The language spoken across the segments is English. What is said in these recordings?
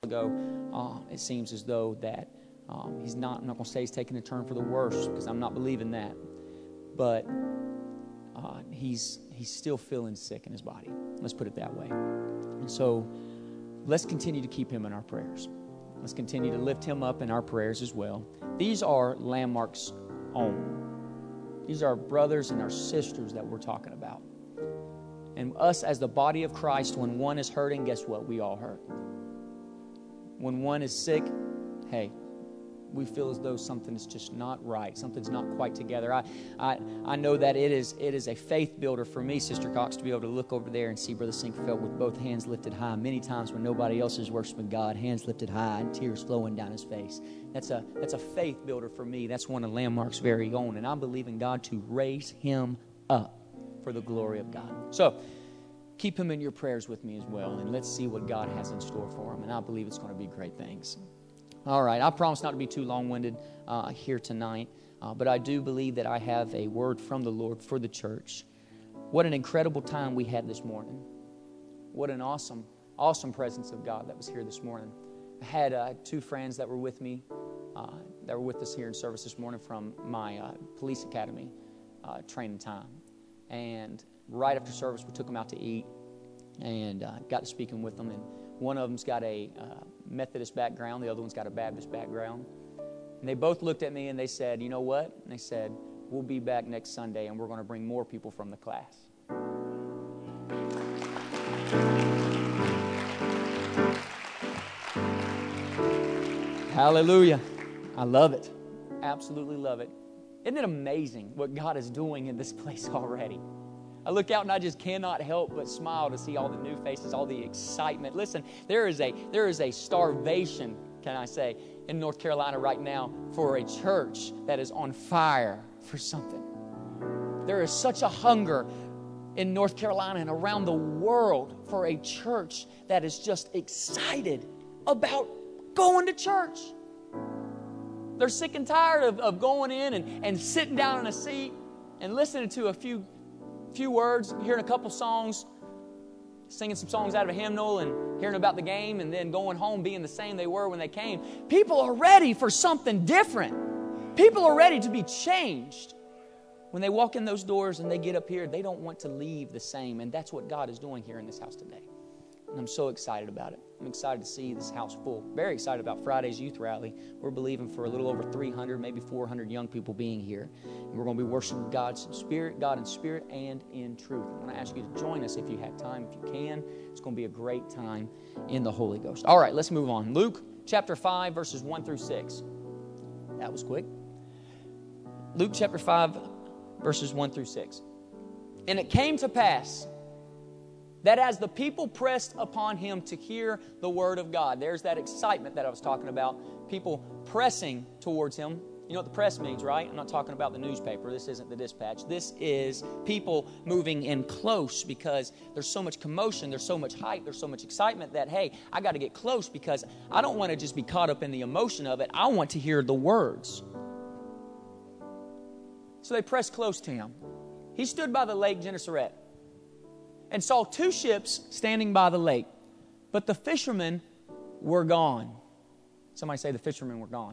ago, it seems as though that he's not, I'm not going to say he's taking a turn for the worse, because I'm not believing that. But he's still feeling sick in his body. Let's put it that way. And so let's continue to keep him in our prayers. Let's continue to lift him up in our prayers as well. These are Landmark's own. These are our brothers and our sisters that we're talking about. And us as the body of Christ, when one is hurting, guess what? We all hurt. When one is sick, hey, we feel as though something is just not right. Something's not quite together. I know that it is a faith builder for me, Sister Cox, to be able to look over there and see Brother Sinkfeld with both hands lifted high. Many times when nobody else is worshiping God, hands lifted high and tears flowing down his face. That's a faith builder for me. That's one of Landmark's very own. And I'm believing God to raise him up for the glory of God. So keep him in your prayers with me as well. And let's see what God has in store for him. And I believe it's going to be great things. All right, I promise not to be too long-winded here tonight, but I do believe that I have a word from the Lord for the church. What an incredible time we had this morning. What an awesome, awesome presence of God that was here this morning. I had two friends that were with me, that were with us here in service this morning from my police academy training time. And right after service, we took them out to eat and got to speaking with them. And one of them's got a Methodist background. The other one's got a Baptist background. And they both looked at me and they said, you know what? And they said, we'll be back next Sunday and we're going to bring more people from the class. Hallelujah. I love it. Absolutely love it. Isn't it amazing what God is doing in this place already? I look out and I just cannot help but smile to see all the new faces, all the excitement. Listen, there is a starvation, can I say, in North Carolina right now for a church that is on fire for something. There is such a hunger in North Carolina and around the world for a church that is just excited about going to church. They're sick and tired of going in and sitting down in a seat and listening to a few words, hearing a couple songs, singing some songs out of a hymnal and hearing about the game and then going home being the same they were when they came. People are ready for something different. People are ready to be changed. When they walk in those doors and they get up here, they don't want to leave the same. And that's what God is doing here in this house today. And I'm so excited about it. I'm excited to see this house full. Very excited about Friday's youth rally. We're believing for a little over 300, maybe 400 young people being here. And we're going to be worshiping God in spirit and in truth. I want to ask you to join us if you have time, if you can. It's going to be a great time in the Holy Ghost. All right, let's move on. Luke chapter 5, verses 1 through 6. That was quick. Luke chapter 5, verses 1 through 6. And it came to pass that as the people pressed upon him to hear the word of God, there's that excitement that I was talking about, people pressing towards him. You know what the press means, right? I'm not talking about the newspaper. This isn't the Dispatch. This is people moving in close because there's so much commotion, there's so much hype, there's so much excitement that, hey, I got to get close because I don't want to just be caught up in the emotion of it. I want to hear the words. So they pressed close to him. He stood by the lake Gennesaret and saw two ships standing by the lake, but the fishermen were gone. Somebody say the fishermen were gone.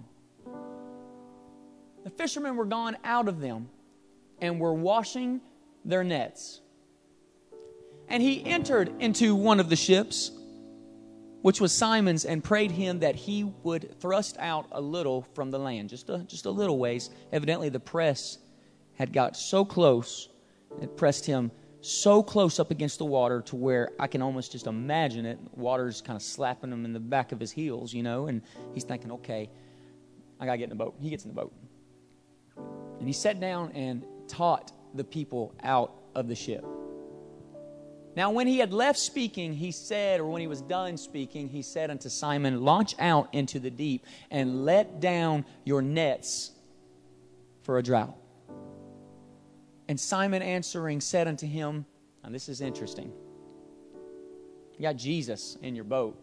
The fishermen were gone out of them and were washing their nets. And he entered into one of the ships, which was Simon's, and prayed him that he would thrust out a little from the land, just a little ways. Evidently the press had got so close, it pressed him so close up against the water to where I can almost just imagine it. Water's kind of slapping him in the back of his heels, you know, and he's thinking, okay, I got to get in the boat. He gets in the boat. And he sat down and taught the people out of the ship. Now, when he had left speaking, he said, or when he was done speaking, he said unto Simon, launch out into the deep and let down your nets for a drought. And Simon answering said unto him, and this is interesting. You got Jesus in your boat.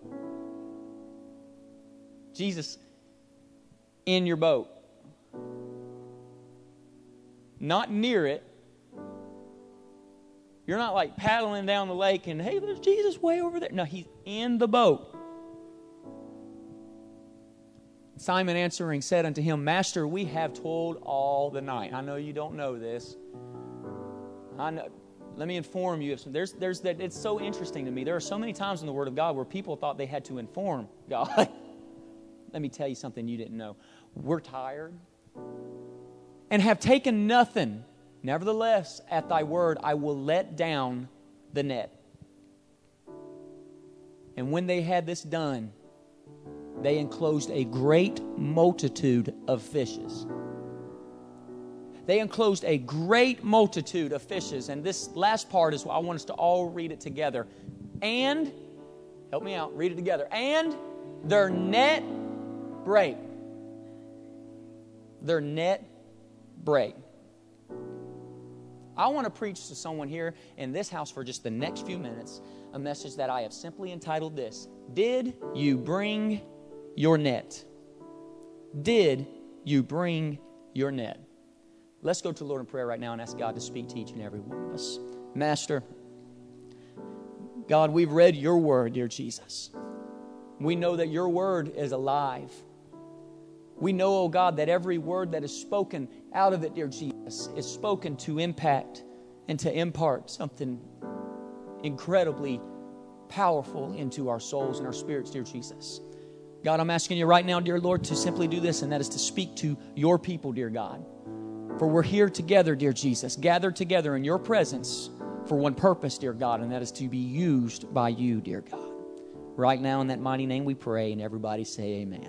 Jesus in your boat. Not near it. You're not like paddling down the lake and, hey, there's Jesus way over there. No, he's in the boat. Simon answering said unto him, Master, we have toiled all the night. I know you don't know this. I know. Let me inform you of some. There's that. It's so interesting to me. There are so many times in the Word of God where people thought they had to inform God. Let me tell you something you didn't know. We're tired and have taken nothing. Nevertheless, at thy word, I will let down the net. And when they had this done, they enclosed a great multitude of fishes. They enclosed a great multitude of fishes. And this last part is what I want us to all read it together. And, help me out, read it together. And their net brake. Their net brake. I want to preach to someone here in this house for just the next few minutes a message that I have simply entitled this: Did you bring your net? Did you bring your net? Let's go to the Lord in prayer right now and ask God to speak to each and every one of us. Master, God, we've read your word, dear Jesus. We know that your word is alive. We know, oh God, that every word that is spoken out of it, dear Jesus, is spoken to impact and to impart something incredibly powerful into our souls and our spirits, dear Jesus. God, I'm asking you right now, dear Lord, to simply do this, and that is to speak to your people, dear God. For we're here together, dear Jesus, gathered together in your presence for one purpose, dear God, and that is to be used by you, dear God. Right now, in that mighty name we pray, and everybody say amen.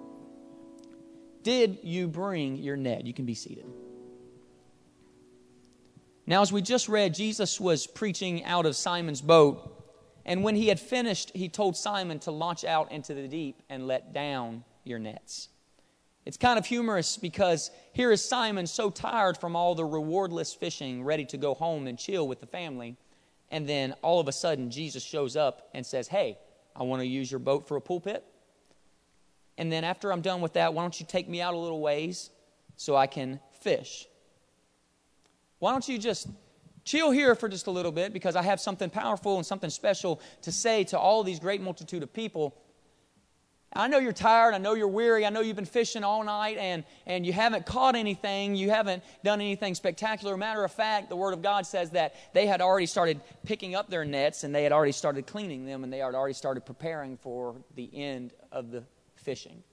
Did you bring your net? You can be seated. Now, as we just read, Jesus was preaching out of Simon's boat, and when he had finished, he told Simon to launch out into the deep and let down your nets. It's kind of humorous because here is Simon so tired from all the rewardless fishing, ready to go home and chill with the family. And then all of a sudden, Jesus shows up and says, hey, I want to use your boat for a pulpit. And then after I'm done with that, why don't you take me out a little ways so I can fish? Why don't you just chill here for just a little bit, because I have something powerful and something special to say to all these great multitude of people. I know you're tired. I know you're weary. I know you've been fishing all night and you haven't caught anything. You haven't done anything spectacular. Matter of fact, the Word of God says that they had already started picking up their nets and they had already started cleaning them and they had already started preparing for the end of the fishing.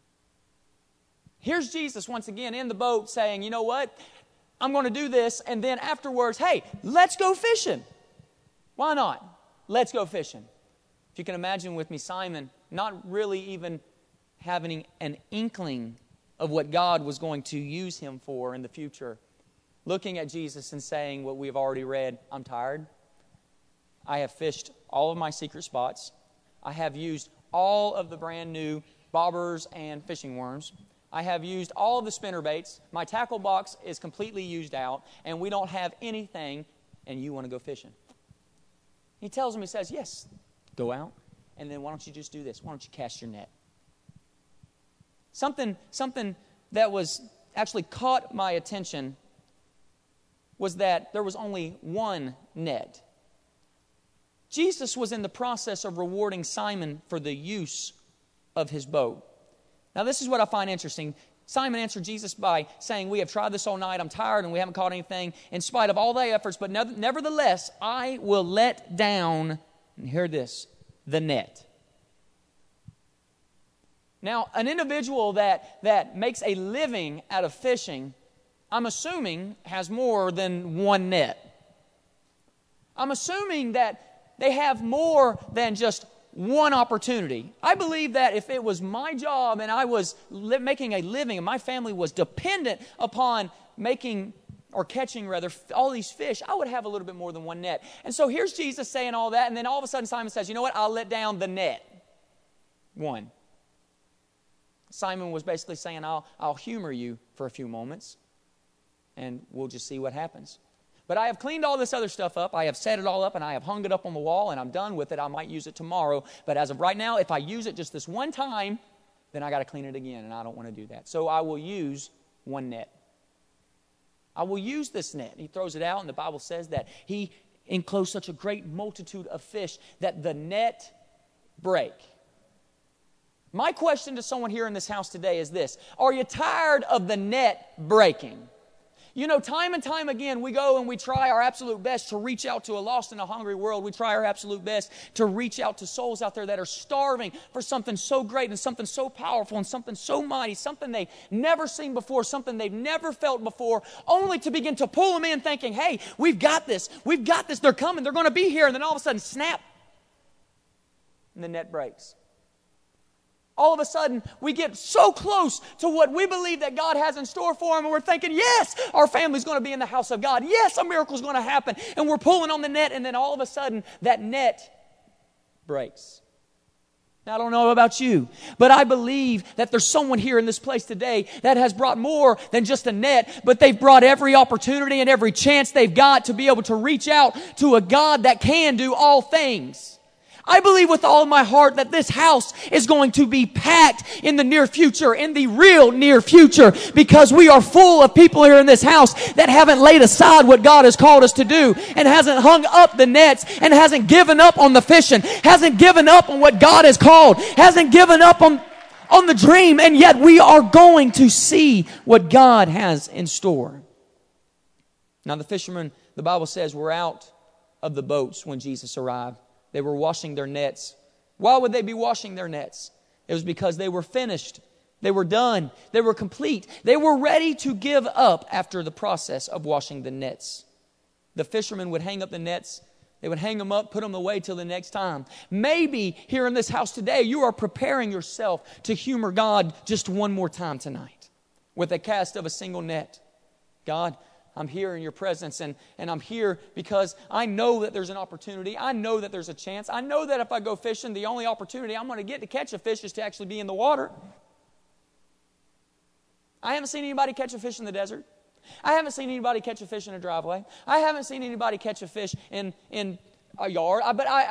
Here's Jesus once again in the boat saying, you know what? I'm going to do this, and then afterwards, hey, let's go fishing. Why not? Let's go fishing. If you can imagine with me, Simon not really even having an inkling of what God was going to use him for in the future, looking at Jesus and saying what we have already read, I'm tired. I have fished all of my secret spots. I have used all of the brand new bobbers and fishing worms. I have used all of the spinner baits. My tackle box is completely used out, and we don't have anything, and you want to go fishing. He tells him, he says, yes, go out, and then why don't you just do this? Why don't you cast your net? Something that was actually caught my attention was that there was only one net. Jesus was in the process of rewarding Simon for the use of his boat. Now, this is what I find interesting. Simon answered Jesus by saying, we have tried this all night. I'm tired and we haven't caught anything in spite of all thy efforts. But nevertheless, I will let down, and hear this, the net. Now, an individual that makes a living out of fishing, I'm assuming, has more than one net. I'm assuming that they have more than just one opportunity. I believe that if it was my job and I was making a living and my family was dependent upon making or catching rather all these fish, I would have a little bit more than one net. And so here's Jesus saying all that, and then all of a sudden Simon says, you know what, I'll let down the net. One. Simon was basically saying, I'll humor you for a few moments and we'll just see what happens. But I have cleaned all this other stuff up. I have set it all up and I have hung it up on the wall and I'm done with it. I might use it tomorrow. But as of right now, if I use it just this one time, then I got to clean it again, and I don't want to do that. So I will use one net. I will use this net. He throws it out, and the Bible says that he enclosed such a great multitude of fish that the net brake. My question to someone here in this house today is this: are you tired of the net breaking? You know, time and time again, we go and we try our absolute best to reach out to a lost and a hungry world. We try our absolute best to reach out to souls out there that are starving for something so great and something so powerful and something so mighty, something they've never seen before, something they've never felt before, only to begin to pull them in thinking, hey, we've got this, they're coming, they're going to be here, and then all of a sudden, snap, and the net breaks. All of a sudden, we get so close to what we believe that God has in store for them, and we're thinking, yes, our family's going to be in the house of God. Yes, a miracle's going to happen. And we're pulling on the net, and then all of a sudden, that net breaks. Now, I don't know about you, but I believe that there's someone here in this place today that has brought more than just a net, but they've brought every opportunity and every chance they've got to be able to reach out to a God that can do all things. I believe with all of my heart that this house is going to be packed in the near future, in the real near future, because we are full of people here in this house that haven't laid aside what God has called us to do, and hasn't hung up the nets, and hasn't given up on the fishing, hasn't given up on what God has called, hasn't given up on the dream, and yet we are going to see what God has in store. Now the fishermen, the Bible says, were out of the boats when Jesus arrived. They were washing their nets. Why would they be washing their nets? It was because they were finished. They were done. They were complete. They were ready to give up after the process of washing the nets. The fishermen would hang up the nets. They would hang them up, put them away till the next time. Maybe here in this house today, you are preparing yourself to humor God just one more time tonight with a cast of a single net. God, I'm here in your presence, and I'm here because I know that there's an opportunity. I know that there's a chance. I know that if I go fishing, the only opportunity I'm going to get to catch a fish is to actually be in the water. I haven't seen anybody catch a fish in the desert. I haven't seen anybody catch a fish in a driveway. I haven't seen anybody catch a fish in a yard.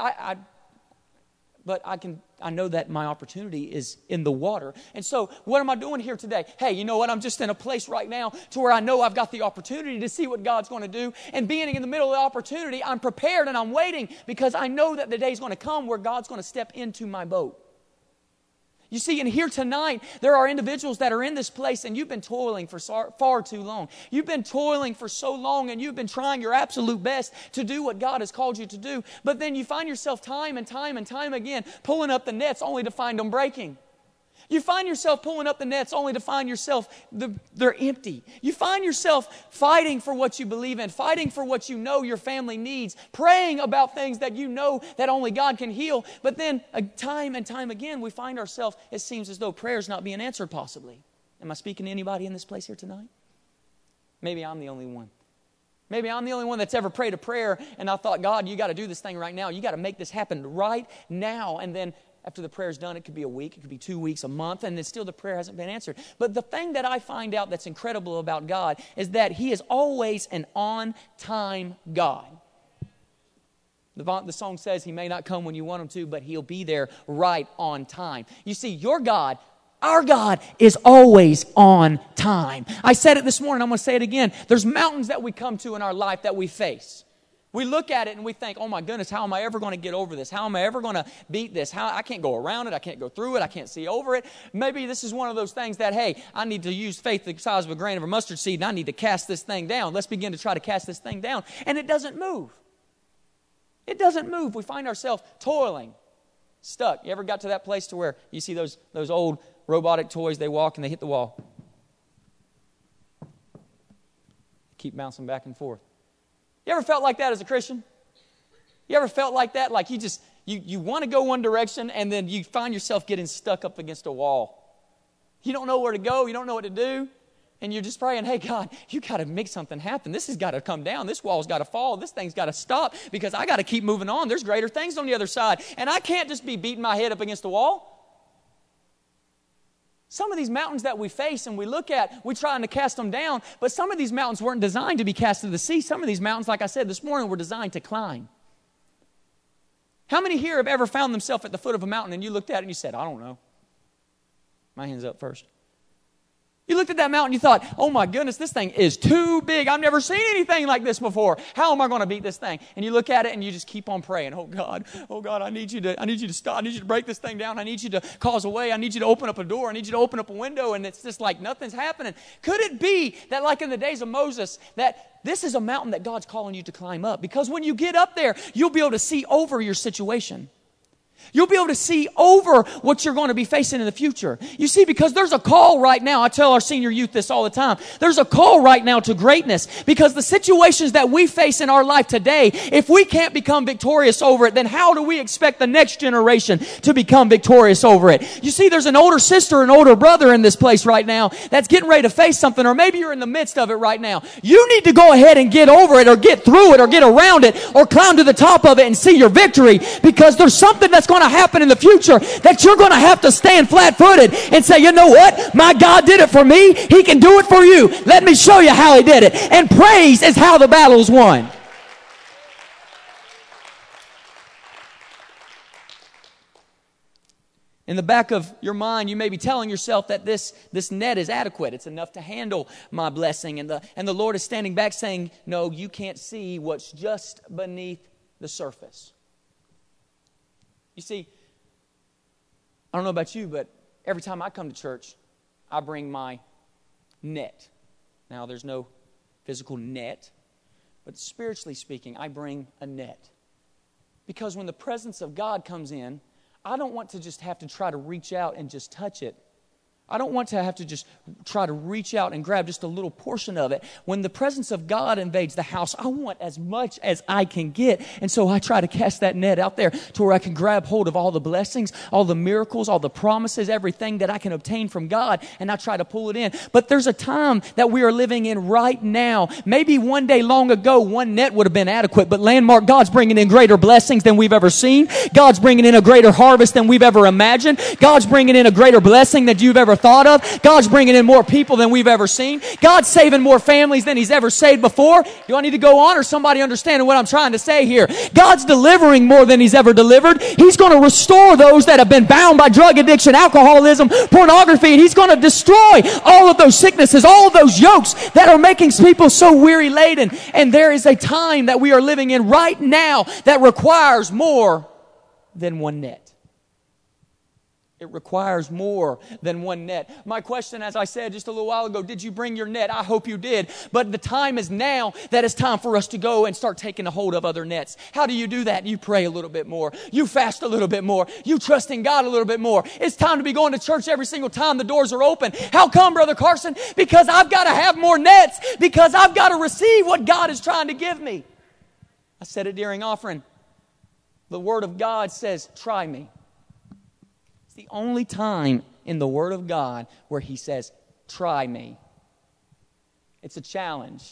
But I know that my opportunity is in the water. And so what am I doing here today? Hey, you know what? I'm just in a place right now to where I know I've got the opportunity to see what God's going to do. And being in the middle of the opportunity, I'm prepared and I'm waiting because I know that the day's going to come where God's going to step into my boat. You see, and here tonight, there are individuals that are in this place and you've been toiling for far too long. You've been toiling for so long and you've been trying your absolute best to do what God has called you to do. But then you find yourself time and time and time again pulling up the nets only to find them breaking. You find yourself pulling up the nets only to find yourself, they're empty. You find yourself fighting for what you believe in, fighting for what you know your family needs, praying about things that you know that only God can heal. But then time and time again, we find ourselves, it seems as though prayer's not being answered possibly. Am I speaking to anybody in this place here tonight? Maybe I'm the only one. Maybe I'm the only one that's ever prayed a prayer and I thought, God, you got to do this thing right now. You got to make this happen right now. And then after the prayer's done, it could be a week, it could be 2 weeks, a month, and then still the prayer hasn't been answered. But the thing that I find out that's incredible about God is that He is always an on-time God. The song says He may not come when you want Him to, but He'll be there right on time. You see, your God, our God, is always on time. I said it this morning, I'm going to say it again. There's mountains that we come to in our life that we face. We look at it and we think, oh my goodness, how am I ever going to get over this? How am I ever going to beat this? I can't go around it. I can't go through it. I can't see over it. Maybe this is one of those things that, hey, I need to use faith the size of a grain of a mustard seed and I need to cast this thing down. Let's begin to try to cast this thing down. And it doesn't move. It doesn't move. We find ourselves toiling, stuck. You ever got to that place to where you see those old robotic toys, they walk and they hit the wall? Keep bouncing back and forth. You ever felt like that as a Christian? You ever felt like that? Like you want to go one direction and then you find yourself getting stuck up against a wall. You don't know where to go. You don't know what to do. And you're just praying, hey, God, you got to make something happen. This has got to come down. This wall's got to fall. This thing's got to stop because I got to keep moving on. There's greater things on the other side. And I can't just be beating my head up against the wall. Some of these mountains that we face and we look at, we're trying to cast them down, but some of these mountains weren't designed to be cast into the sea. Some of these mountains, like I said this morning, were designed to climb. How many here have ever found themselves at the foot of a mountain and you looked at it and you said, I don't know? My hand's up first. You looked at that mountain, you thought, oh my goodness, this thing is too big. I've never seen anything like this before. How am I going to beat this thing? And you look at it and you just keep on praying. Oh God, I need you to stop. I need you to break this thing down. I need you to cause a way. I need you to open up a door. I need you to open up a window. And it's just like nothing's happening. Could it be that like in the days of Moses, that this is a mountain that God's calling you to climb up? Because when you get up there, you'll be able to see over your situation. You'll be able to see over what you're going to be facing in the future. You see, because there's a call right now. I tell our senior youth this all the time. There's a call right now to greatness, because the situations that we face in our life today, if we can't become victorious over it, then how do we expect the next generation to become victorious over it? You see, there's an older sister, an older brother in this place right now that's getting ready to face something, or maybe you're in the midst of it right now. You need to go ahead and get over it, or get through it, or get around it, or climb to the top of it and see your victory, because there's something that's going to happen in the future that you're going to have to stand flat-footed and say, you know what? My God did it for me. He can do it for you. Let me show you how He did it. And praise is how the battle is won. In the back of your mind, you may be telling yourself that this net is adequate. It's enough to handle my blessing. And the Lord is standing back saying, no, you can't see what's just beneath the surface. You see, I don't know about you, but every time I come to church, I bring my net. Now, there's no physical net, but spiritually speaking, I bring a net. Because when the presence of God comes in, I don't want to just have to try to reach out and just touch it. I don't want to have to just try to reach out and grab just a little portion of it. When the presence of God invades the house, I want as much as I can get. And so I try to cast that net out there to where I can grab hold of all the blessings, all the miracles, all the promises, everything that I can obtain from God, and I try to pull it in. But there's a time that we are living in right now. Maybe one day long ago, one net would have been adequate, but Landmark, God's bringing in greater blessings than we've ever seen. God's bringing in a greater harvest than we've ever imagined. God's bringing in a greater blessing than you've ever thought of. God's bringing in more people than we've ever seen. God's saving more families than He's ever saved before. Do I need to go on, or somebody understanding what I'm trying to say here? God's delivering more than He's ever delivered. He's going to restore those that have been bound by drug addiction, alcoholism, pornography, and He's going to destroy all of those sicknesses, all of those yokes that are making people so weary laden. And there is a time that we are living in right now that requires more than one net. It requires more than one net. My question, as I said just a little while ago, did you bring your net? I hope you did. But the time is now that it's time for us to go and start taking a hold of other nets. How do you do that? You pray a little bit more. You fast a little bit more. You trust in God a little bit more. It's time to be going to church every single time the doors are open. How come, Brother Carson? Because I've got to have more nets. Because I've got to receive what God is trying to give me. I said it during offering. The Word of God says, try me. The only time in the Word of God where He says, try me. It's a challenge.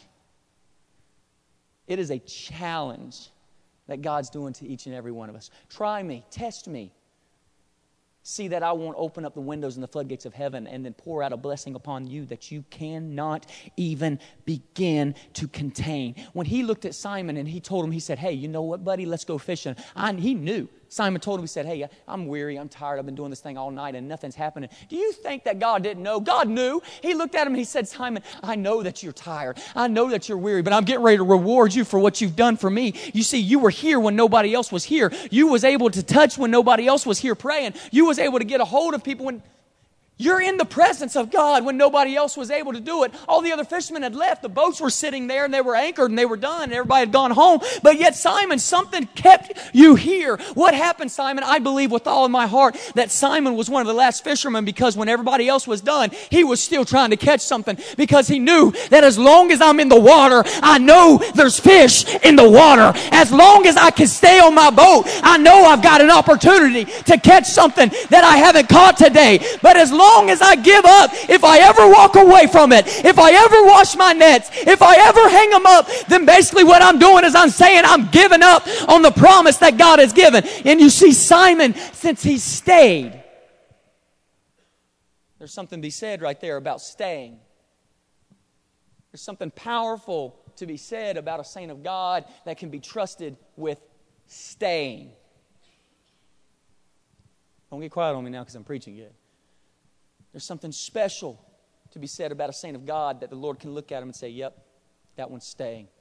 It is a challenge that God's doing to each and every one of us. Try me. Test me. See that I won't open up the windows and the floodgates of heaven and then pour out a blessing upon you that you cannot even begin to contain. When He looked at Simon and He told him, He said, hey, you know what, buddy? Let's go fishing. He knew. Simon told him, he said, hey, I'm weary, I'm tired, I've been doing this thing all night and nothing's happening. Do you think that God didn't know? God knew. He looked at him and He said, Simon, I know that you're tired. I know that you're weary, but I'm getting ready to reward you for what you've done for me. You see, you were here when nobody else was here. You was able to touch when nobody else was here praying. You was able to get a hold of people when you're in the presence of God when nobody else was able to do it. All the other fishermen had left. The boats were sitting there and they were anchored and they were done. Everybody had gone home. But yet, Simon, something kept you here. What happened, Simon? I believe with all of my heart that Simon was one of the last fishermen, because when everybody else was done, he was still trying to catch something, because he knew that as long as I'm in the water, I know there's fish in the water. As long as I can stay on my boat, I know I've got an opportunity to catch something that I haven't caught today. But as long as I give up, if I ever walk away from it, if I ever wash my nets, if I ever hang them up, then basically what I'm doing is I'm saying I'm giving up on the promise that God has given. And you see, Simon, since he stayed, there's something to be said right there about staying. There's something powerful to be said about a saint of God that can be trusted with staying. Don't get quiet on me now because I'm preaching good. There's something special to be said about a saint of God that the Lord can look at him and say, yep, that one's staying. I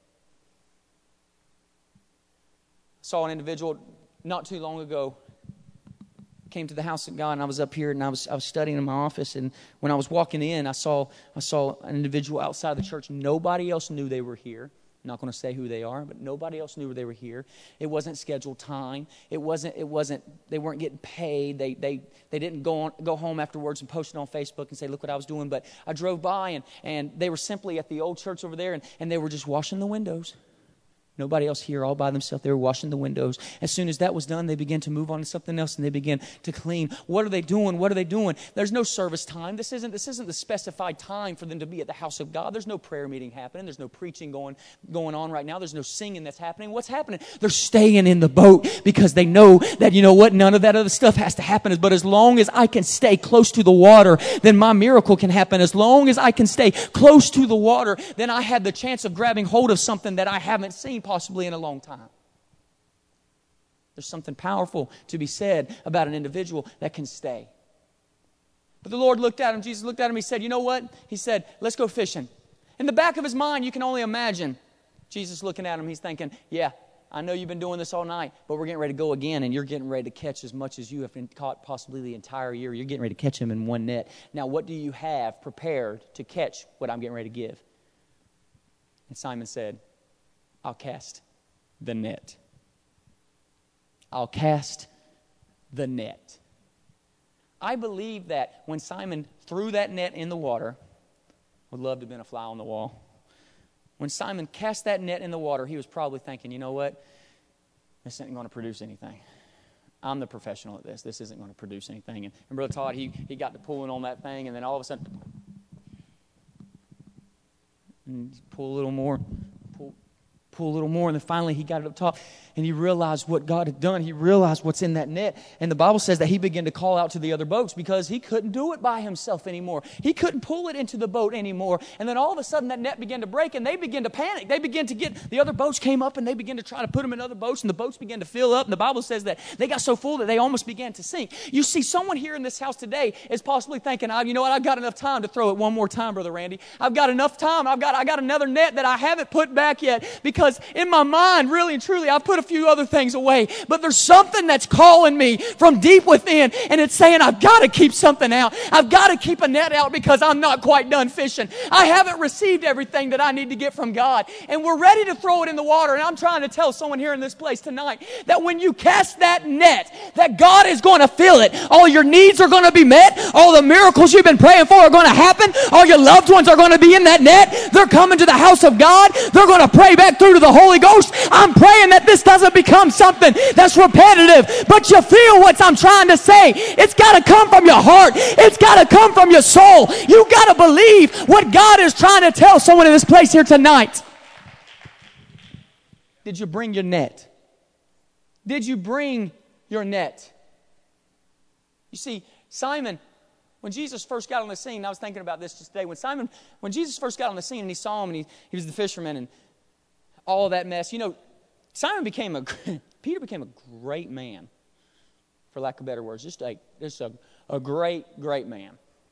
saw an individual not too long ago came to the house of God, and I was up here and I was studying in my office, and when I was walking in, I saw an individual outside of the church. Nobody else knew they were here. I'm not going to say who they are, but nobody else knew they were here. It wasn't scheduled time. It wasn't. They weren't getting paid. They didn't go home afterwards and post it on Facebook and say, look what I was doing. But I drove by, and they were simply at the old church over there, and they were just washing the windows. Nobody else here, all by themselves. They were washing the windows. As soon as that was done, they began to move on to something else, and they began to clean. What are they doing? What are they doing? There's no service time. This isn't the specified time for them to be at the house of God. There's no prayer meeting happening. There's no preaching going on right now. There's no singing that's happening. What's happening? They're staying in the boat because they know that, you know what, none of that other stuff has to happen. But as long as I can stay close to the water, then my miracle can happen. As long as I can stay close to the water, then I have the chance of grabbing hold of something that I haven't seen possibly in a long time. There's something powerful to be said about an individual that can stay. But the Lord looked at him, Jesus looked at him, he said, you know what? He said, let's go fishing. In the back of his mind, you can only imagine Jesus looking at him, he's thinking, yeah, I know you've been doing this all night, but we're getting ready to go again, and you're getting ready to catch as much as you have been caught possibly the entire year. You're getting ready to catch him in one net. Now, what do you have prepared to catch what I'm getting ready to give? And Simon said, I'll cast the net. I'll cast the net. I believe that when Simon threw that net in the water, would love to have been a fly on the wall. When Simon cast that net in the water, he was probably thinking, you know what? This isn't going to produce anything. I'm the professional at this. This isn't going to produce anything. And Brother Todd, he got to pulling on that thing, and then all of a sudden, and pull a little more, pull a little more, and then finally he got it up top, and he realized what God had done. He realized what's in that net, and the Bible says that he began to call out to the other boats because he couldn't do it by himself anymore. He couldn't pull it into the boat anymore, and then all of a sudden that net began to break, and they began to panic. They began to the other boats came up, and they began to try to put them in other boats, and the boats began to fill up, and the Bible says that they got so full that they almost began to sink. You see, someone here in this house today is possibly thinking, you know what, I've got enough time to throw it one more time, Brother Randy. I've got enough time. I got another net that I haven't put back yet because in my mind, really and truly, I've put a few other things away. But there's something that's calling me from deep within, and it's saying I've got to keep something out. I've got to keep a net out because I'm not quite done fishing. I haven't received everything that I need to get from God, and we're ready to throw it in the water. And I'm trying to tell someone here in this place tonight that when you cast that net, that God is going to fill it. All your needs are going to be met. All the miracles you've been praying for are going to happen. All your loved ones are going to be in that net. They're coming to the house of God. They're going to pray back through to the Holy Ghost. I'm praying that this doesn't become something that's repetitive, but you feel what I'm trying to say. It's got to come from your heart. It's got to come from your soul. You got to believe what God is trying to tell someone in this place here tonight. Did you bring your net? Did you bring your net? You see, Simon, when Jesus first got on the scene, I was thinking about this just today. When Jesus first got on the scene and he saw him and he was the fisherman and all of that mess, you know, Peter became a great man, for lack of better words. Just a great, great man.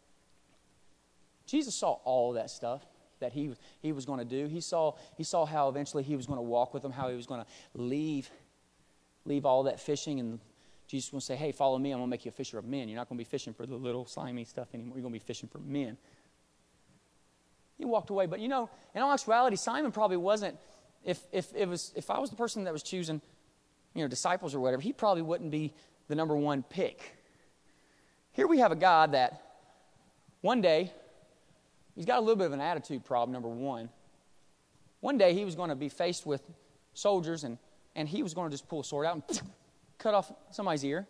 Jesus saw all of that stuff that he was going to do. He saw how eventually he was going to walk with them, how he was going to leave all that fishing, and Jesus was going to say, hey, follow me, I'm going to make you a fisher of men. You're not going to be fishing for the little slimy stuff anymore. You're going to be fishing for men. He walked away, but you know, in all actuality, Simon probably wasn't. If I was the person that was choosing, you know, disciples or whatever, he probably wouldn't be the number one pick. Here we have a guy that one day, he's got a little bit of an attitude problem, number one. One day he was going to be faced with soldiers and he was going to just pull a sword out and cut off somebody's ear.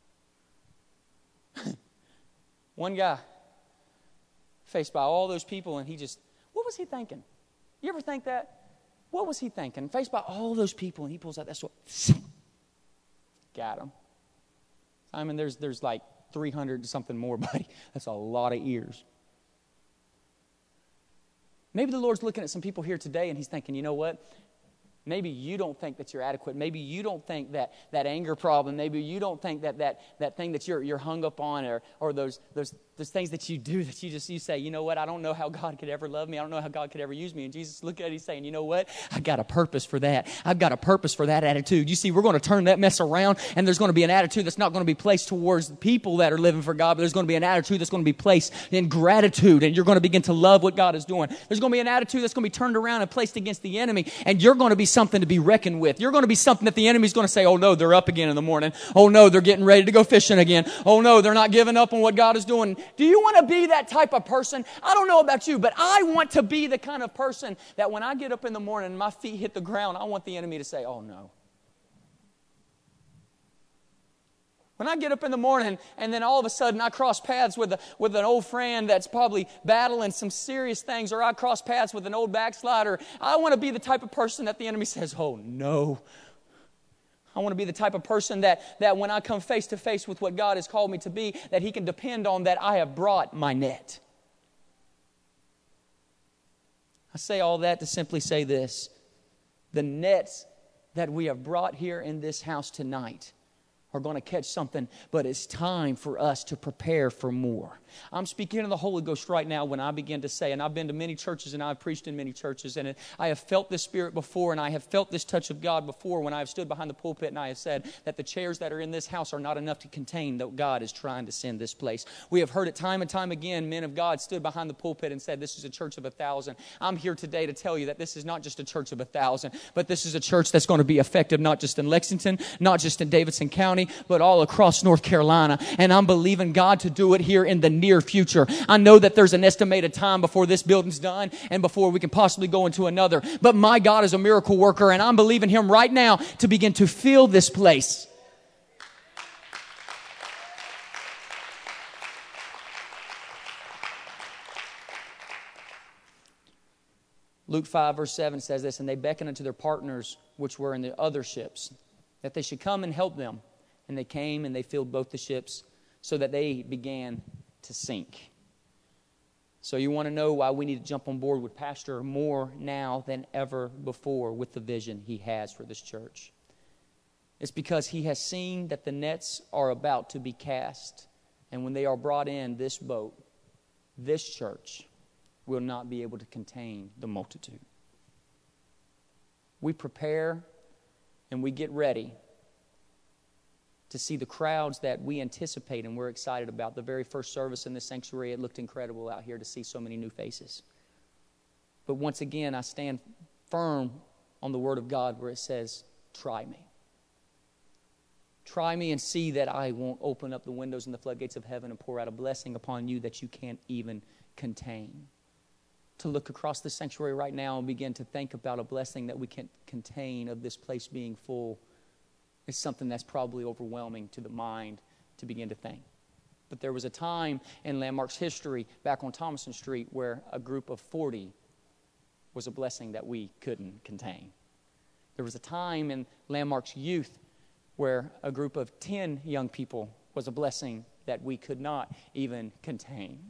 One guy faced by all those people, and what was he thinking? You ever think that? What was he thinking? Faced by all those people, and he pulls out that sword. Got him. Simon, there's like 300 something more, buddy. That's a lot of ears. Maybe the Lord's looking at some people here today, and he's thinking, you know what? Maybe you don't think that you're adequate. Maybe you don't think that anger problem. Maybe you don't think that thing that you're hung up on, or those There's things that you do that you say, you know what, I don't know how God could ever love me. I don't know how God could ever use me. And Jesus looked at it, he's saying, you know what, I got a purpose for that. I've got a purpose for that attitude. You see, we're going to turn that mess around, and there's going to be an attitude that's not going to be placed towards people that are living for God, but there's going to be an attitude that's going to be placed in gratitude, and you're going to begin to love what God is doing. There's going to be an attitude that's going to be turned around and placed against the enemy, and you're going to be something to be reckoned with. You're going to be something that the enemy's going to say, oh no, they're up again in the morning. Oh no, they're getting ready to go fishing again. Oh no, they're not giving up on what God is doing. Do you want to be that type of person? I don't know about you, but I want to be the kind of person that when I get up in the morning and my feet hit the ground, I want the enemy to say, oh no. When I get up in the morning and then all of a sudden I cross paths with an old friend that's probably battling some serious things, or I cross paths with an old backslider, I want to be the type of person that the enemy says, oh no. I want to be the type of person that when I come face to face with what God has called me to be, that he can depend on that I have brought my net. I say all that to simply say this. The nets that we have brought here in this house tonight are going to catch something, but it's time for us to prepare for more. I'm speaking in the Holy Ghost right now when I begin to say, and I've been to many churches and I've preached in many churches, and I have felt this Spirit before, and I have felt this touch of God before when I have stood behind the pulpit and I have said that the chairs that are in this house are not enough to contain that God is trying to send this place. We have heard it time and time again. Men of God stood behind the pulpit and said, this is a church of 1,000. I'm here today to tell you that this is not just a church of 1,000, but this is a church that's going to be effective not just in Lexington, not just in Davidson County, but all across North Carolina. And I'm believing God to do it here in the near future. I know that there's an estimated time before this building's done and before we can possibly go into another. But my God is a miracle worker, and I'm believing him right now to begin to fill this place. Luke 5 verse 7 says this, and they beckoned unto their partners which were in the other ships, that they should come and help them. And they came and they filled both the ships so that they began to sink. So you want to know why we need to jump on board with Pastor more now than ever before with the vision he has for this church. It's because he has seen that the nets are about to be cast. And when they are brought in, this boat, this church, will not be able to contain the multitude. We prepare and we get ready to see the crowds that we anticipate and we're excited about. The very first service in the sanctuary, it looked incredible out here to see so many new faces. But once again, I stand firm on the Word of God where it says, try me. Try me and see that I won't open up the windows and the floodgates of heaven and pour out a blessing upon you that you can't even contain. To look across the sanctuary right now and begin to think about a blessing that we can't contain of this place being full is something that's probably overwhelming to the mind to begin to think. But there was a time in Landmark's history back on Thomason Street where a group of 40 was a blessing that we couldn't contain. There was a time in Landmark's youth where a group of 10 young people was a blessing that we could not even contain.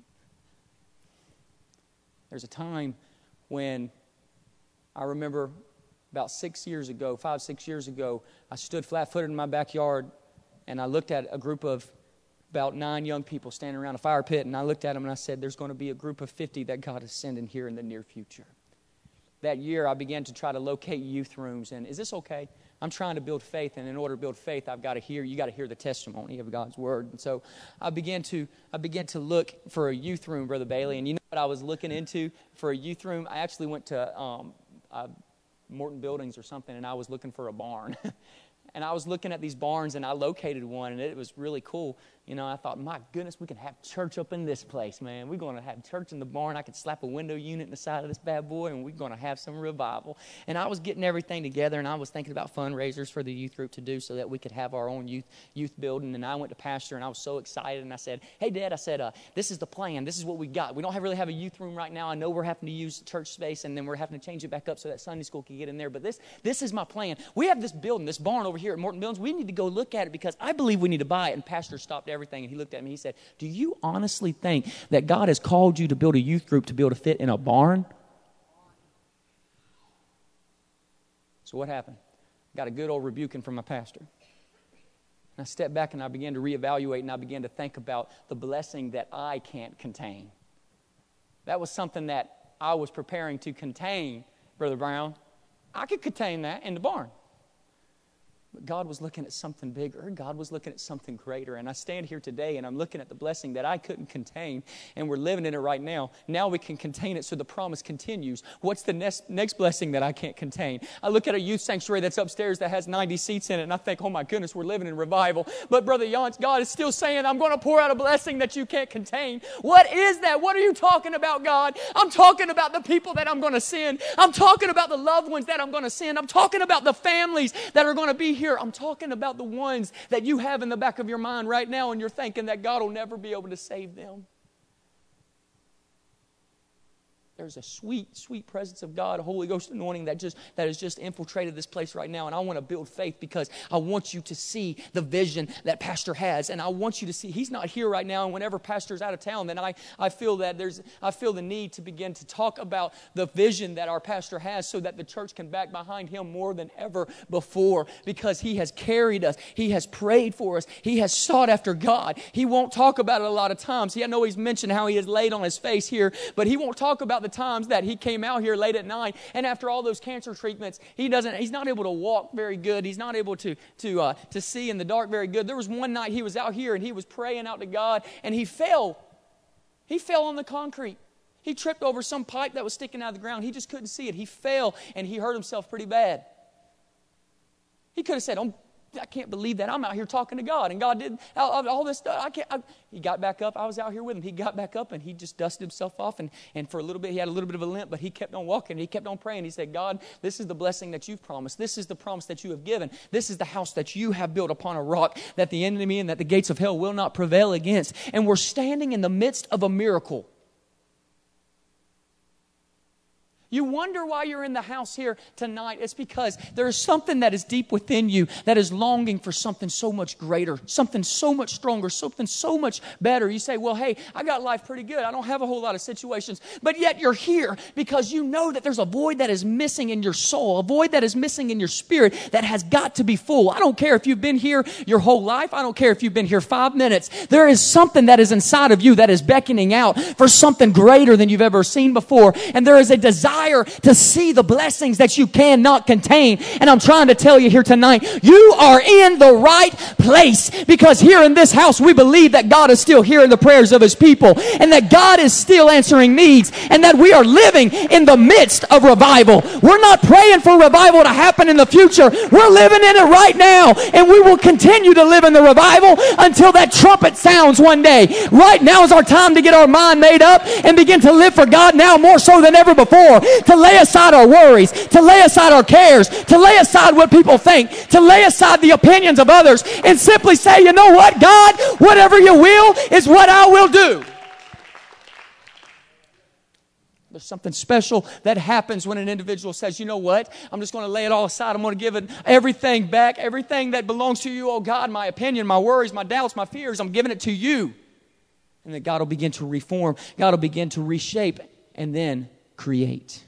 There's a time when I remember about 6 years ago, 5-6 years ago, I stood flat-footed in my backyard and I looked at a group of about 9 young people standing around a fire pit, and I looked at them and I said, there's going to be a group of 50 that God is sending here in the near future. That year, I began to try to locate youth rooms, and is this okay? I'm trying to build faith, and in order to build faith, you got to hear the testimony of God's Word. And so I began to look for a youth room, Brother Bailey, and you know what I was looking into for a youth room? I actually went to Morton Buildings or something, and I was looking for a barn. And I was looking at these barns, and I located one, and it was really cool. You know, I thought, my goodness, we can have church up in this place, man. We're going to have church in the barn. I could slap a window unit in the side of this bad boy, and we're going to have some revival. And I was getting everything together, and I was thinking about fundraisers for the youth group to do so that we could have our own youth building. And I went to Pastor, and I was so excited, and I said, hey, Dad, this is the plan. This is what we got. We don't really have a youth room right now. I know we're having to use church space, and then we're having to change it back up so that Sunday school can get in there. But this is my plan. We have this building, this barn over here at Morton Buildings. We need to go look at it because I believe we need to buy it. And Pastor stopped everything, and he looked at me. He said, do you honestly think that God has called you to build a youth group to be able to fit in a barn? So what happened? Got a good old rebuking from my pastor. And I stepped back and I began to reevaluate, and I began to think about the blessing that I can't contain. That was something that I was preparing to contain, Brother Brown. I could contain that in the barn. But God was looking at something bigger. God was looking at something greater. And I stand here today and I'm looking at the blessing that I couldn't contain. And we're living in it right now. Now we can contain it so the promise continues. What's the next blessing that I can't contain? I look at a youth sanctuary that's upstairs that has 90 seats in it. And I think, oh my goodness, we're living in revival. But Brother Yance, God is still saying, I'm going to pour out a blessing that you can't contain. What is that? What are you talking about, God? I'm talking about the people that I'm going to send. I'm talking about the loved ones that I'm going to send. I'm talking about the families that are going to be here. I'm talking about the ones that you have in the back of your mind right now, and you're thinking that God will never be able to save them. There's a sweet, sweet presence of God, a Holy Ghost anointing that has just infiltrated this place right now. And I want to build faith because I want you to see the vision that Pastor has. And I want you to see, he's not here right now. And whenever Pastor's out of town, then I feel the need to begin to talk about the vision that our pastor has so that the church can back behind him more than ever before, because he has carried us. He has prayed for us. He has sought after God. He won't talk about it a lot of times. I know he's mentioned how he has laid on his face here, but he won't talk about the times that he came out here late at night, and after all those cancer treatments, he's not able to walk very good. He's not able to see in the dark very good. There was one night he was out here and he was praying out to God, and he fell. He fell on the concrete. He tripped over some pipe that was sticking out of the ground. He just couldn't see it. He fell and he hurt himself pretty bad. He could have said, I can't believe that. I'm out here talking to God. And God did all this stuff. He got back up. I was out here with him. He got back up and he just dusted himself off. And for a little bit, he had a little bit of a limp, but he kept on walking. He kept on praying. He said, God, this is the blessing that you've promised. This is the promise that you have given. This is the house that you have built upon a rock that the enemy and that the gates of hell will not prevail against. And we're standing in the midst of a miracle. You wonder why you're in the house here tonight. It's because there is something that is deep within you that is longing for something so much greater, something so much stronger, something so much better. You say, well, hey, I got life pretty good. I don't have a whole lot of situations. But yet you're here because you know that there's a void that is missing in your soul, a void that is missing in your spirit that has got to be full. I don't care if you've been here your whole life. I don't care if you've been here 5 minutes. There is something that is inside of you that is beckoning out for something greater than you've ever seen before. And there is a desire to see the blessings that you cannot contain. And I'm trying to tell you here tonight, you are in the right place, because here in this house we believe that God is still hearing the prayers of his people, and that God is still answering needs, and that we are living in the midst of revival. We're not praying for revival to happen in the future. We're living in it right now, and we will continue to live in the revival until that trumpet sounds one day. Right now is our time to get our mind made up and begin to live for God now more so than ever before. To lay aside our worries, to lay aside our cares, to lay aside what people think, to lay aside the opinions of others, and simply say, you know what, God, whatever you will is what I will do. There's something special that happens when an individual says, you know what, I'm just going to lay it all aside. I'm going to give it everything back, everything that belongs to you, oh God, my opinion, my worries, my doubts, my fears, I'm giving it to you. And then God will begin to reform, God will begin to reshape, and then create.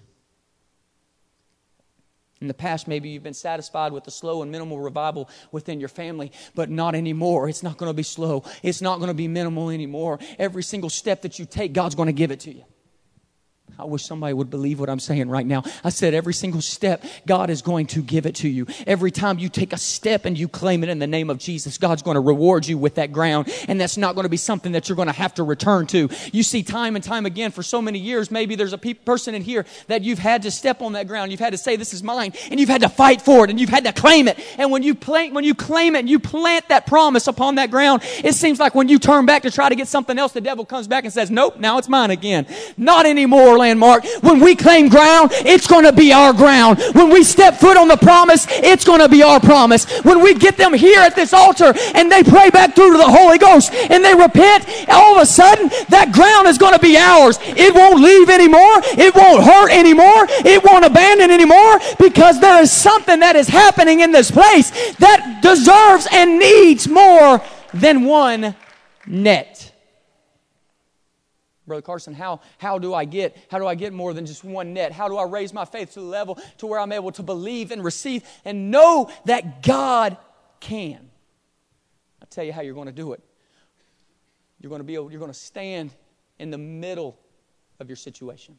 In the past, maybe you've been satisfied with the slow and minimal revival within your family, but not anymore. It's not going to be slow. It's not going to be minimal anymore. Every single step that you take, God's going to give it to you. I wish somebody would believe what I'm saying right now. I said every single step, God is going to give it to you. Every time you take a step and you claim it in the name of Jesus, God's going to reward you with that ground. And that's not going to be something that you're going to have to return to. You see, time and time again, for so many years, maybe there's a person in here that you've had to step on that ground. You've had to say, this is mine. And you've had to fight for it. And you've had to claim it. And when you claim it and you plant that promise upon that ground, it seems like when you turn back to try to get something else, the devil comes back and says, nope, now it's mine again. Not anymore, Landmark. When we claim ground, it's going to be our ground. When we step foot on the promise, it's going to be our promise. When we get them here at this altar and they pray back through to the Holy Ghost and they repent, all of a sudden that ground is going to be ours. It won't leave anymore. It won't hurt anymore. It won't abandon anymore, because there is something that is happening in this place that deserves and needs more than one net. Brother Carson, how do I get more than just one net? How do I raise my faith to the level to where I'm able to believe and receive and know that God can? tell you how you're going to do it. You're going to stand in the middle of your situation.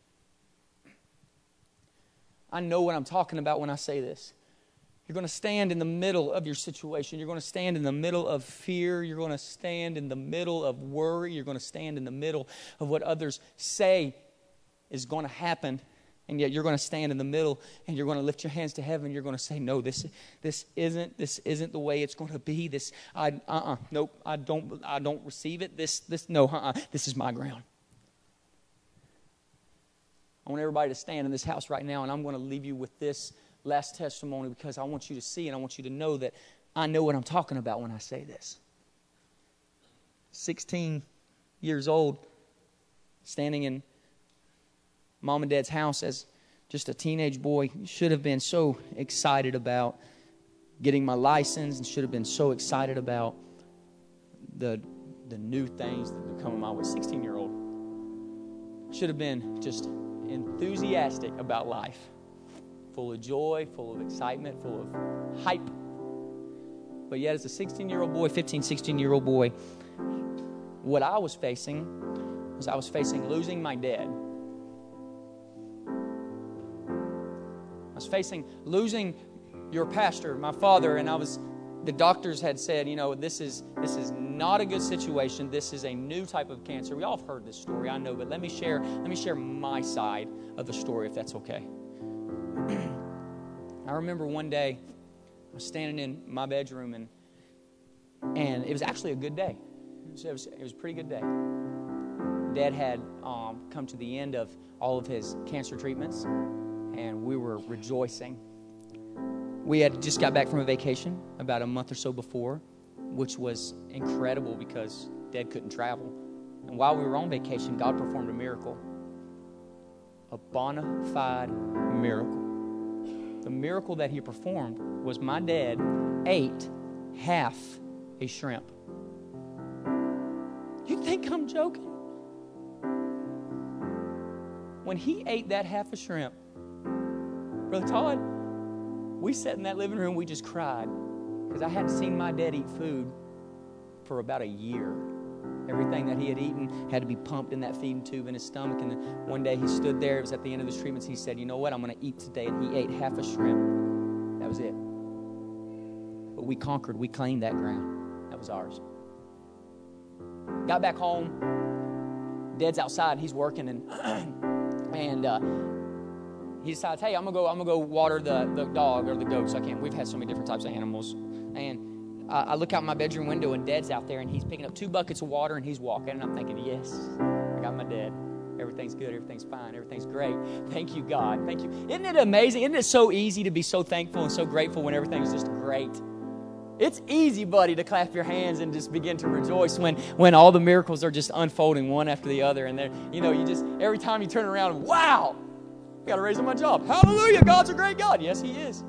I know what I'm talking about when I say this. You're going to stand in the middle of your situation. You're going to stand in the middle of fear. You're going to stand in the middle of worry. You're going to stand in the middle of what others say is going to happen. And yet you're going to stand in the middle and you're going to lift your hands to heaven. You're going to say, no, this isn't the way it's going to be. Nope, I don't receive it. This is my ground. I want everybody to stand in this house right now, and I'm going to leave you with this last testimony because I want you to see and I want you to know that I know what I'm talking about when I say this. 16 years old, standing in Mom and Dad's house as just a teenage boy, should have been so excited about getting my license and should have been so excited about the new things that were coming my way. 16-year-old should have been just enthusiastic about life, full of joy, full of excitement, full of hype. But yet as a 16-year-old boy, 15, 16-year-old boy, what I was facing was losing my dad. I was facing losing your pastor, my father, and the doctors had said, this is not a good situation. This is a new type of cancer. We all have heard this story, I know, but let me share my side of the story, if that's okay. I remember one day I was standing in my bedroom and it was actually a good day. It was a pretty good day. Dad had come to the end of all of his cancer treatments, and we were rejoicing. We had just got back from a vacation about a month or so before, which was incredible because Dad couldn't travel. And while we were on vacation, God performed a miracle. A bona fide miracle. The miracle that He performed was my dad ate half a shrimp. You think I'm joking? When he ate that half a shrimp, Brother Todd, we sat in that living room, we just cried because I hadn't seen my dad eat food for about a year. Everything that he had eaten had to be pumped in that feeding tube in his stomach. And then one day he stood there, it was at the end of his treatments, he said, you know what, I'm going to eat today. And he ate half a shrimp. That was it. But we conquered, we claimed that ground. That was ours. Got back home, Dad's outside, he's working, and he decides, hey, I'm gonna go water the dog or the goats. We've had so many different types of animals. And I look out my bedroom window and Dad's out there and he's picking up 2 buckets of water and he's walking. And I'm thinking, yes, I got my dad. Everything's good, everything's fine, everything's great. Thank you, God. Thank you. Isn't it amazing? Isn't it so easy to be so thankful and so grateful when everything's just great? It's easy, buddy, to clap your hands and just begin to rejoice when all the miracles are just unfolding one after the other. And you just, every time you turn around, wow, I got to raise up my job. Hallelujah, God's a great God. Yes, He is.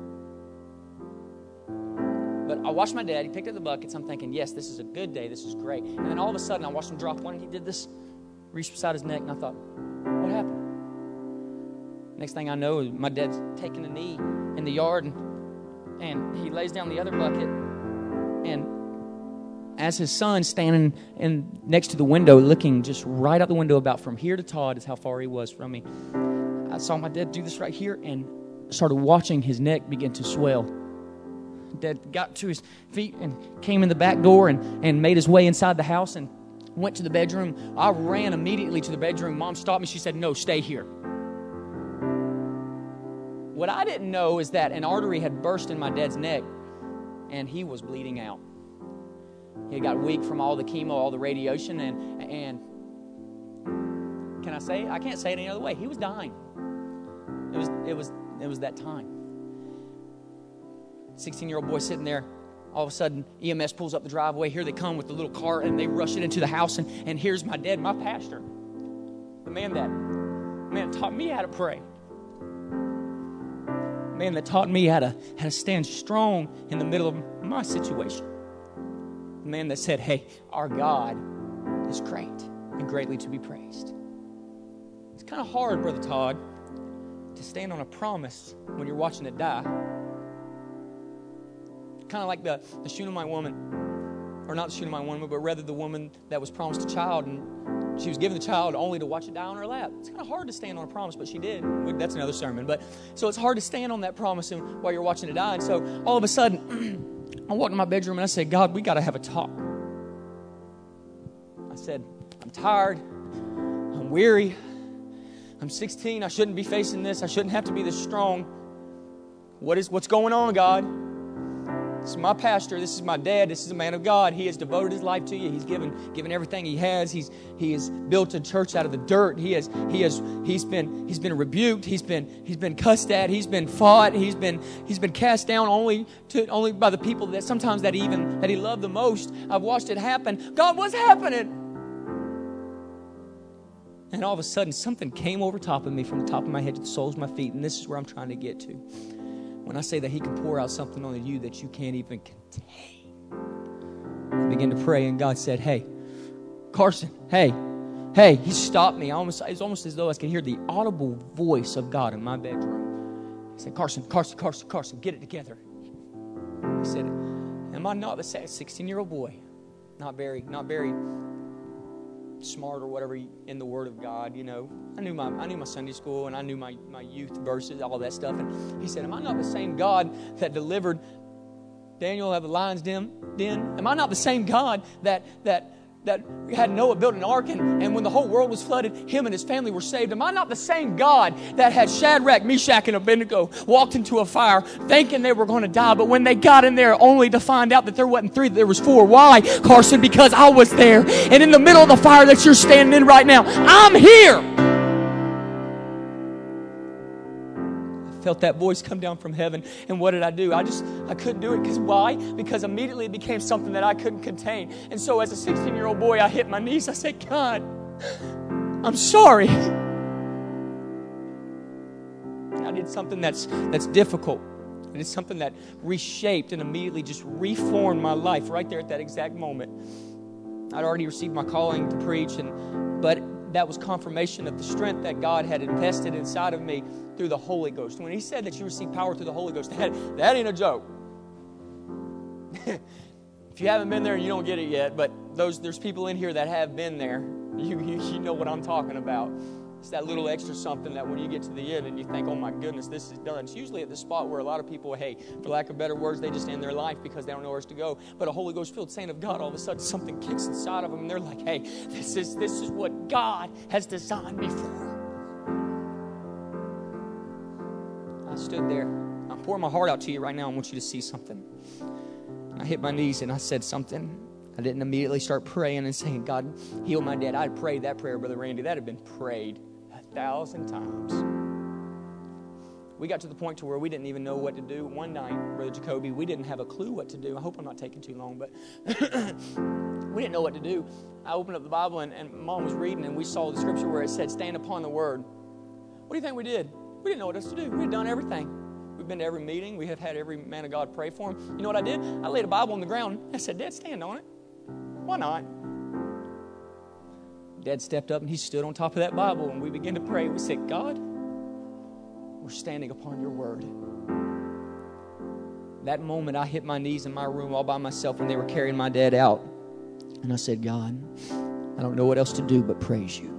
But I watched my dad. He picked up the buckets. I'm thinking, yes, this is a good day. This is great. And then all of a sudden, I watched him drop one, and he did this, reached beside his neck, and I thought, what happened? Next thing I know, my dad's taking a knee in the yard, and he lays down the other bucket, and as his son standing next to the window, looking just right out the window, about from here to Todd is how far he was from me, I saw my dad do this right here and started watching his neck begin to swell. Dad got to his feet and came in the back door and made his way inside the house and went to the bedroom. I ran immediately to the bedroom. Mom stopped me. She said, no, stay here. What I didn't know is that an artery had burst in my dad's neck and he was bleeding out. He got weak from all the chemo, all the radiation, and can I say it? I can't say it any other way. He was dying. It was that time. 16-year-old boy sitting there. All of a sudden, EMS pulls up the driveway. Here they come with the little cart, and they rush it into the house. And here's my dad, my pastor, the man that taught me how to pray, the man that taught me how to stand strong in the middle of my situation, the man that said, "Hey, our God is great and greatly to be praised." It's kind of hard, Brother Todd, to stand on a promise when you're watching it die. Kind of like the Shunammite woman. or not the Shunammite woman, but rather the woman that was promised a child, and she was given the child only to watch it die on her lap. It's kind of hard to stand on a promise, but she did. That's another sermon. But so it's hard to stand on that promise while you're watching it die. And so all of a sudden, I walked in my bedroom and I said, God, we got to have a talk. I said, I'm tired. I'm weary. I'm 16. I shouldn't be facing this. I shouldn't have to be this strong. What's going on, God? This is my pastor. This is my dad. This is a man of God. He has devoted his life to you. He's given everything he has. He has built a church out of the dirt. He's been rebuked. He's been cussed at. He's been fought. He's been cast down only by the people that he loved the most. I've watched it happen. God, what's happening? And all of a sudden, something came over top of me from the top of my head to the soles of my feet, and this is where I'm trying to get to. When I say that He can pour out something on you that you can't even contain. I began to pray, and God said, hey, Carson, hey. He stopped me. It's almost as though I could hear the audible voice of God in my bedroom. He said, Carson, get it together. He said, am I not the 16-year-old boy? Not very smart or whatever in the Word of God, you know. I knew my Sunday school, and I knew my youth verses, all that stuff. And he said, am I not the same God that delivered Daniel out of the lion's den? Am I not the same God that had Noah build an ark, and when the whole world was flooded, him and his family were saved? Am I not the same God that had Shadrach, Meshach, and Abednego walked into a fire thinking they were going to die, but when they got in there only to find out that there wasn't 3, that there was 4? Why, Carson? Because I was there, and in the middle of the fire that you're standing in right now, I'm here. I felt that voice come down from heaven, and what did I do? I couldn't do it. Because why? Because immediately it became something that I couldn't contain. And so as a 16-year-old boy, I hit my knees. I said, God, I'm sorry. I did something that's difficult. And it's something that reshaped and immediately just reformed my life right there at that exact moment. I'd already received my calling to preach, but that was confirmation of the strength that God had invested inside of me through the Holy Ghost. When He said that you receive power through the Holy Ghost, that ain't a joke. If you haven't been there, you don't get it yet, but there's people in here that have been there. You know what I'm talking about. It's that little extra something that when you get to the end and you think, oh my goodness, this is done. It's usually at the spot where a lot of people, for lack of better words, they just end their life because they don't know where else to go. But a Holy Ghost-filled saint of God, all of a sudden something kicks inside of them and they're like, hey, this is what God has designed me for. I stood there. I'm pouring my heart out to you right now. I want you to see something. I hit my knees and I said something. I didn't immediately start praying and saying, God, heal my dad. I'd prayed that prayer, Brother Randy. That had been prayed 1,000 times. We got to the point to where we didn't even know what to do. One night, Brother Jacoby, we didn't have a clue what to do. I hope I'm not taking too long, but we didn't know what to do. I opened up the Bible and Mom was reading, and we saw the scripture where it said, stand upon the word. What do you think we did? We didn't know what else to do. We had done everything. We've been to every meeting. We have had every man of God pray for him. You know what I did? I laid a Bible on the ground. I said, Dad, stand on it. Why not? Dad stepped up and he stood on top of that Bible and we began to pray. We said, God, we're standing upon your word. That moment I hit my knees in my room all by myself when they were carrying my dad out. And I said, God, I don't know what else to do but praise you.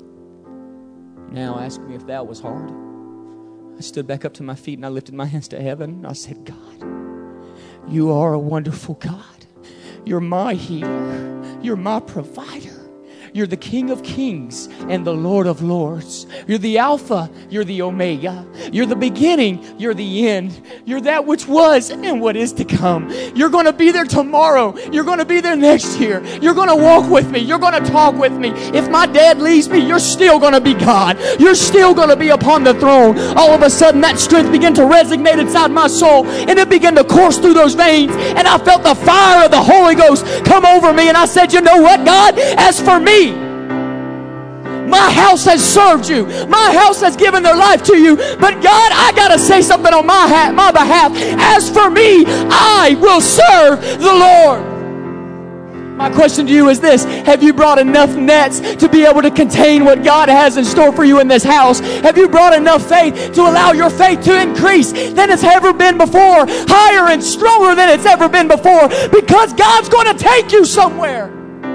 Now ask me if that was hard. I stood back up to my feet and I lifted my hands to heaven. And I said, God, you are a wonderful God. You're my healer. You're my provider. You're the King of Kings and the Lord of Lords. You're the Alpha. You're the Omega. You're the beginning. You're the end. You're that which was and what is to come. You're going to be there tomorrow. You're going to be there next year. You're going to walk with me. You're going to talk with me. If my dad leaves me, you're still going to be God. You're still going to be upon the throne. All of a sudden, that strength began to resonate inside my soul, and it began to course through those veins, and I felt the fire of the Holy Ghost come over me, and I said, you know what, God? As for me, my house has served you. My house has given their life to you. But God, I got to say something on my behalf. As for me, I will serve the Lord. My question to you is this: have you brought enough nets to be able to contain what God has in store for you in this house? Have you brought enough faith to allow your faith to increase than it's ever been before, higher and stronger than it's ever been before? Because God's going to take you somewhere.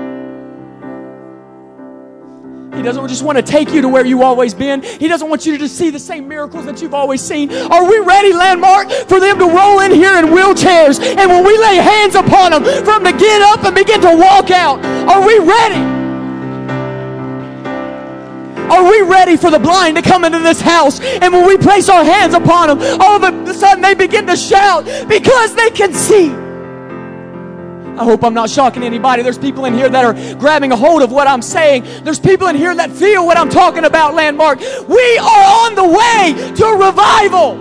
He doesn't just want to take you to where you've always been. He doesn't want you to just see the same miracles that you've always seen. Are we ready, Landmark, for them to roll in here in wheelchairs? And when we lay hands upon them, for them to get up and begin to walk out? Are we ready? Are we ready for the blind to come into this house? And when we place our hands upon them, all of a sudden they begin to shout because they can see. I hope I'm not shocking anybody. There's people in here that are grabbing a hold of what I'm saying. There's people in here that feel what I'm talking about, Landmark. We are on the way to a revival.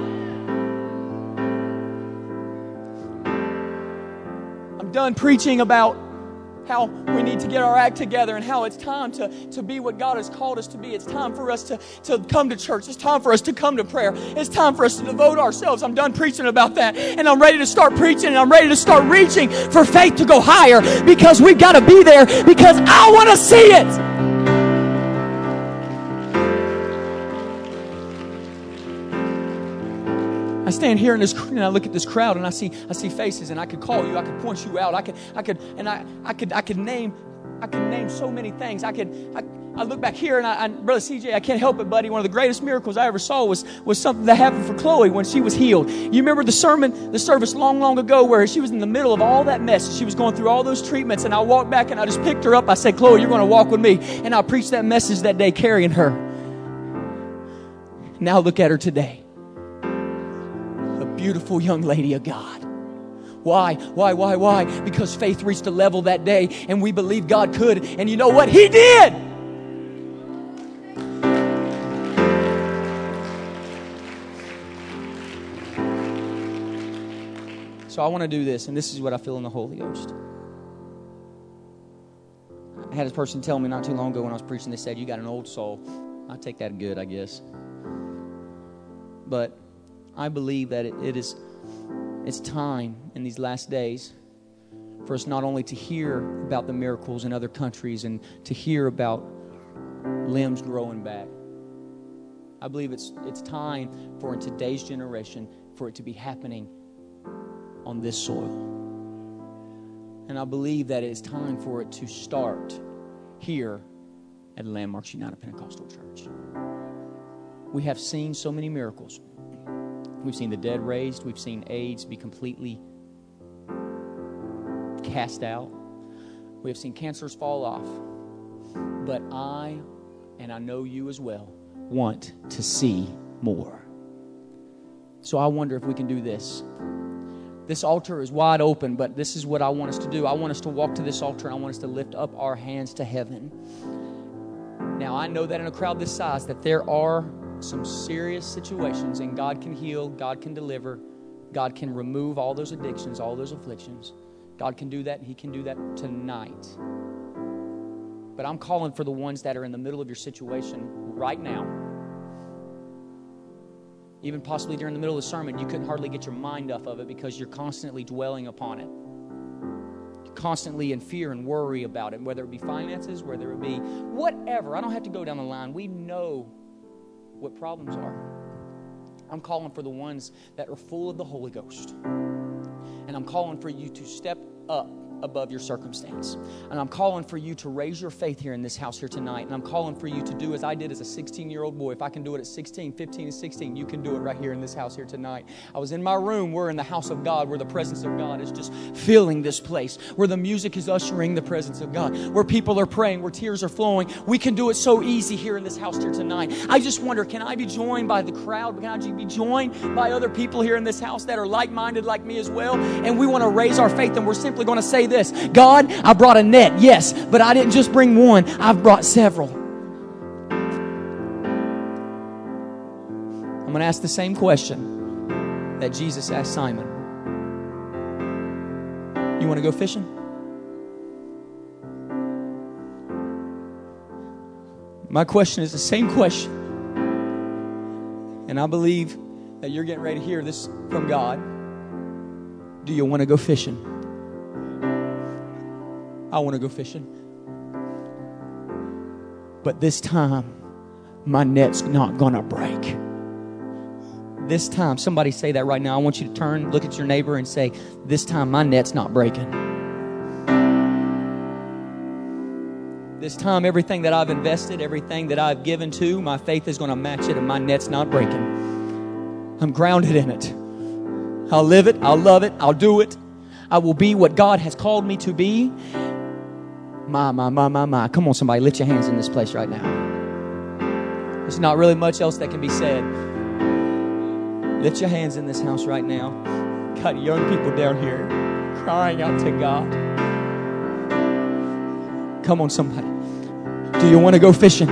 I'm done preaching about how we need to get our act together and how it's time to be what God has called us to be. It's time for us to come to church. It's time for us to come to prayer. It's time for us to devote ourselves. I'm done preaching about that. And I'm ready to start preaching, and I'm ready to start reaching for faith to go higher, because we've got to be there, because I want to see it. I stand here and I look at this crowd, and I see faces, and I could call you, I could point you out, I could name so many things. I look back here, and Brother CJ, I can't help it, buddy. One of the greatest miracles I ever saw was something that happened for Chloe when she was healed. You remember the service long ago, where she was in the middle of all that mess. She was going through all those treatments, and I walked back and I just picked her up. I said, Chloe, you're going to walk with me. And I preached that message that day, carrying her. Now look at her today. Beautiful young lady of God. Why? Because faith reached a level that day, and we believed God could, and you know what? He did! So I want to do this, and this is what I feel in the Holy Ghost. I had a person tell me not too long ago when I was preaching, they said, you got an old soul. I take that good, I guess. But I believe that it's time in these last days for us not only to hear about the miracles in other countries and to hear about limbs growing back. I believe it's time for, in today's generation, for it to be happening on this soil. And I believe that it's time for it to start here at Landmarks United Pentecostal Church. We have seen so many miracles. We've seen the dead raised. We've seen AIDS be completely cast out. We have seen cancers fall off. But I, and I know you as well, want to see more. So I wonder if we can do this. This altar is wide open, but this is what I want us to do. I want us to walk to this altar, and I want us to lift up our hands to heaven. Now, I know that in a crowd this size that there are some serious situations, and God can heal, God can deliver, God can remove all those addictions, all those afflictions. God can do that, and He can do that tonight. But I'm calling for the ones that are in the middle of your situation right now. Even possibly during the middle of the sermon, you couldn't hardly get your mind off of it because you're constantly dwelling upon it. You're constantly in fear and worry about it, whether it be finances, whether it be whatever. I don't have to go down the line. We know what problems are. I'm calling for the ones that are full of the Holy Ghost. And I'm calling for you to step up above your circumstance. And I'm calling for you to raise your faith here in this house here tonight. And I'm calling for you to do as I did as a 16-year-old boy. If I can do it at 16, 15, and 16, you can do it right here in this house here tonight. I was in my room. We're in the house of God, where the presence of God is just filling this place, where the music is ushering the presence of God, where people are praying, where tears are flowing. We can do it so easy here in this house here tonight. I just wonder, can I be joined by the crowd? Can I be joined by other people here in this house that are like-minded like me as well? And we want to raise our faith, and we're simply going to say this: God, I brought a net, yes, but I didn't just bring one. I've brought several. I'm going to ask the same question that Jesus asked Simon. You want to go fishing? My question is the same question. And I believe that you're getting ready to hear this from God. Do you want to go fishing? I want to go fishing. But this time, my net's not going to break. This time, somebody say that right now. I want you to turn, look at your neighbor and say, this time my net's not breaking. This time, everything that I've invested, everything that I've given to, my faith is going to match it and my net's not breaking. I'm grounded in it. I'll live it. I'll love it. I'll do it. I will be what God has called me to be. My. Come on, somebody, lift your hands in this place right now. There's not really much else that can be said. Lift your hands in this house right now. Got young people down here crying out to God. Come on, somebody. Do you want to go fishing?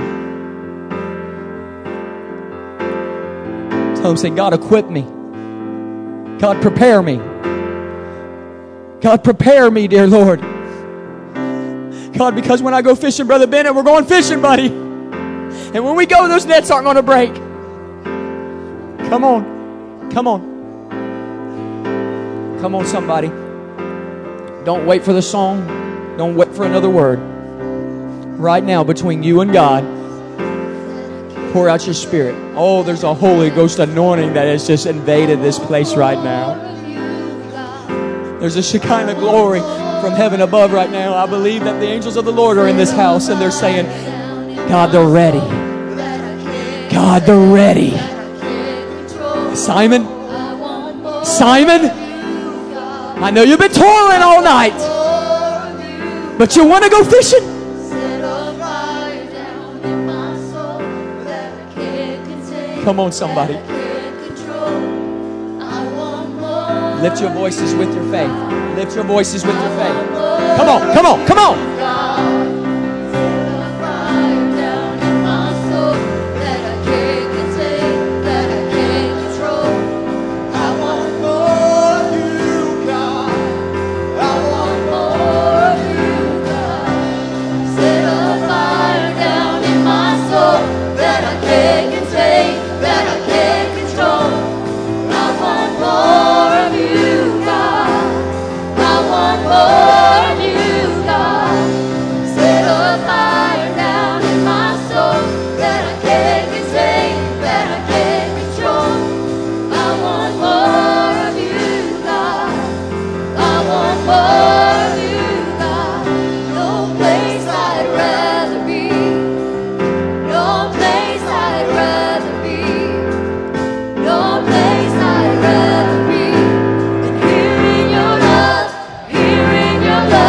Tell them, say, God, equip me. God, prepare me. God, prepare me, dear Lord. God, because when I go fishing, Brother Bennett, we're going fishing, buddy. And when we go, those nets aren't going to break. Come on. Come on. Come on, somebody. Don't wait for the song. Don't wait for another word. Right now, between you and God, pour out your spirit. Oh, there's a Holy Ghost anointing that has just invaded this place right now. There's a Shekinah glory from heaven above right now. I believe that the angels of the Lord are in this house and they're saying, God, they're ready. God, they're ready. Simon, I know you've been toiling all night, but you want to go fishing? Come on, somebody. Lift your voices with your faith. Lift your voices with your faith. Come on, come on, come on.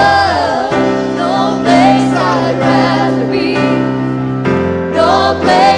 No place